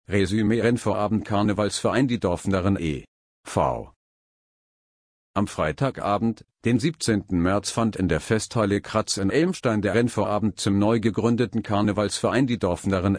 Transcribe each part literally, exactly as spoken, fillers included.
Resümee Rennvorabend Karnevalsverein Die Dorfnarren e.V. Am Freitagabend, den siebzehnten März, fand in der Festhalle Kratz in Elmstein der Rennvorabend zum neu gegründeten Karnevalsverein Die Dorfnarren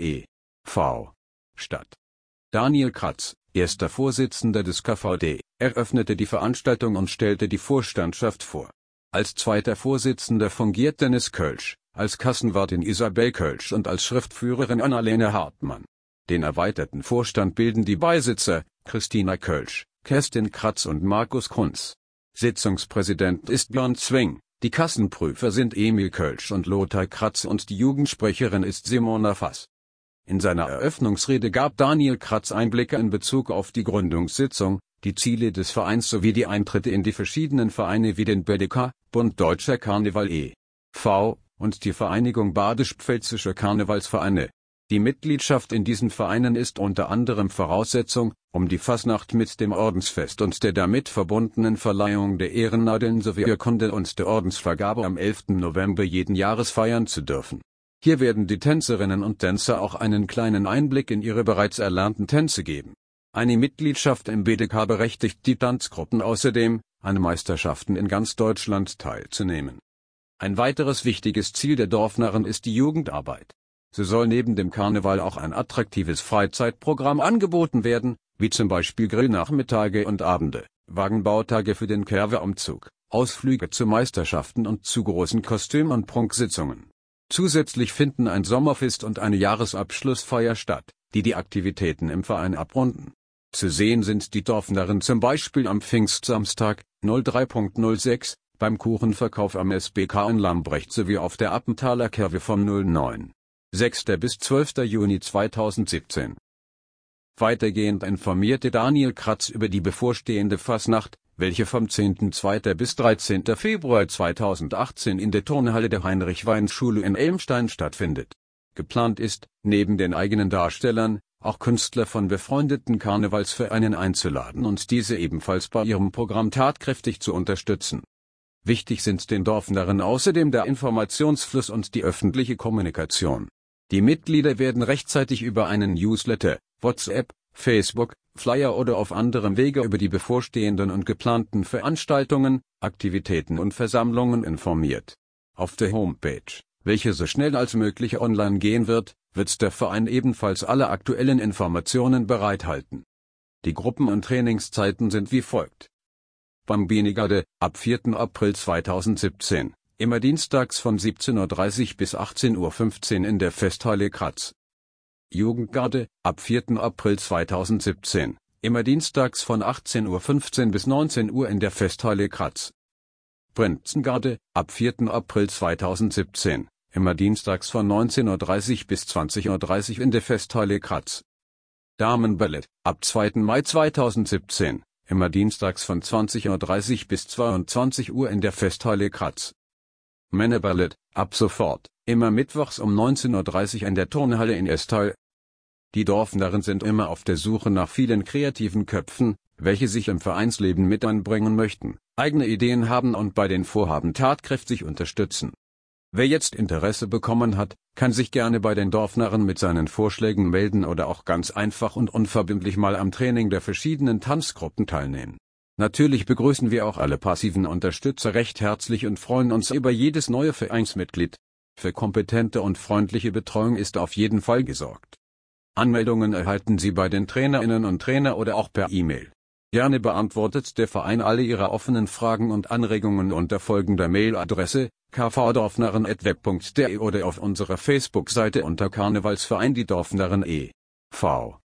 e.V. statt. Daniel Kratz, erster Vorsitzender des K V D, eröffnete die Veranstaltung und stellte die Vorstandschaft vor. Als zweiter Vorsitzender fungiert Dennis Kölsch, als Kassenwartin Isabel Kölsch und als Schriftführerin Annalena Hartmann. Den erweiterten Vorstand bilden die Beisitzer, Christina Kölsch, Kerstin Kratz und Markus Kunz. Sitzungspräsident ist Björn Zwing, die Kassenprüfer sind Emil Kölsch und Lothar Kratz und die Jugendsprecherin ist Simona Fass. In seiner Eröffnungsrede gab Daniel Kratz Einblicke in Bezug auf die Gründungssitzung, die Ziele des Vereins sowie die Eintritte in die verschiedenen Vereine wie den B D K, Bund Deutscher Karneval e.V. und die Vereinigung Badisch-Pfälzischer Karnevalsvereine. Die Mitgliedschaft in diesen Vereinen ist unter anderem Voraussetzung, um die Fasnacht mit dem Ordensfest und der damit verbundenen Verleihung der Ehrennadeln sowie Urkunde und der Ordensvergabe am elften November jeden Jahres feiern zu dürfen. Hier werden die Tänzerinnen und Tänzer auch einen kleinen Einblick in ihre bereits erlernten Tänze geben. Eine Mitgliedschaft im B D K berechtigt die Tanzgruppen außerdem, an Meisterschaften in ganz Deutschland teilzunehmen. Ein weiteres wichtiges Ziel der Dorfnarren ist die Jugendarbeit. So soll neben dem Karneval auch ein attraktives Freizeitprogramm angeboten werden, wie zum Beispiel Grillnachmittage und Abende, Wagenbautage für den Kerwe-Umzug, Ausflüge zu Meisterschaften und zu großen Kostüm- und Prunksitzungen. Zusätzlich finden ein Sommerfest und eine Jahresabschlussfeier statt, die die Aktivitäten im Verein abrunden. Zu sehen sind die Dorfnarren zum Beispiel am Pfingstsamstag, drei null sechs, beim Kuchenverkauf am S B K in Lambrecht sowie auf der Appenthaler Kerwe vom neunten sechsten bis zwölften Juni zweitausendsiebzehn. Weitergehend informierte Daniel Kratz über die bevorstehende Fasnacht, welche vom zehnten zweiten bis dreizehnten Februar zweitausendachtzehn in der Turnhalle der Heinrich-Weins-Schule in Elmstein stattfindet. Geplant ist, neben den eigenen Darstellern, auch Künstler von befreundeten Karnevalsvereinen einzuladen und diese ebenfalls bei ihrem Programm tatkräftig zu unterstützen. Wichtig sind den Dorfnarren außerdem der Informationsfluss und die öffentliche Kommunikation. Die Mitglieder werden rechtzeitig über einen Newsletter, WhatsApp, Facebook, Flyer oder auf anderem Wege über die bevorstehenden und geplanten Veranstaltungen, Aktivitäten und Versammlungen informiert. Auf der Homepage, welche so schnell als möglich online gehen wird, wird der Verein ebenfalls alle aktuellen Informationen bereithalten. Die Gruppen- und Trainingszeiten sind wie folgt. Bambini-Garde, ab vierten April zweitausendsiebzehn, immer dienstags von siebzehn Uhr dreißig bis achtzehn Uhr fünfzehn in der Festhalle Kratz. Jugendgarde, ab vierten April zweitausendsiebzehn, immer dienstags von achtzehn Uhr fünfzehn bis neunzehn Uhr in der Festhalle Kratz. Prinzengarde, ab vierten April zweitausendsiebzehn, immer dienstags von neunzehn Uhr dreißig bis zwanzig Uhr dreißig in der Festhalle Kratz. Damenballett, ab zweiten Mai zweitausendsiebzehn, immer dienstags von zwanzig Uhr dreißig bis zweiundzwanzig Uhr in der Festhalle Kratz. Männerballett, ab sofort, immer mittwochs um neunzehn Uhr dreißig in der Turnhalle in Estal. Die Dorfnarren sind immer auf der Suche nach vielen kreativen Köpfen, welche sich im Vereinsleben mit einbringen möchten, eigene Ideen haben und bei den Vorhaben tatkräftig unterstützen. Wer jetzt Interesse bekommen hat, kann sich gerne bei den Dorfnarren mit seinen Vorschlägen melden oder auch ganz einfach und unverbindlich mal am Training der verschiedenen Tanzgruppen teilnehmen. Natürlich begrüßen wir auch alle passiven Unterstützer recht herzlich und freuen uns über jedes neue Vereinsmitglied. Für kompetente und freundliche Betreuung ist auf jeden Fall gesorgt. Anmeldungen erhalten Sie bei den Trainerinnen und Trainer oder auch per E-Mail. Gerne beantwortet der Verein alle Ihre offenen Fragen und Anregungen unter folgender Mailadresse: k v dorfnarren at web punkt de oder auf unserer Facebook-Seite unter Karnevalsverein Die Dorfnarren e.V.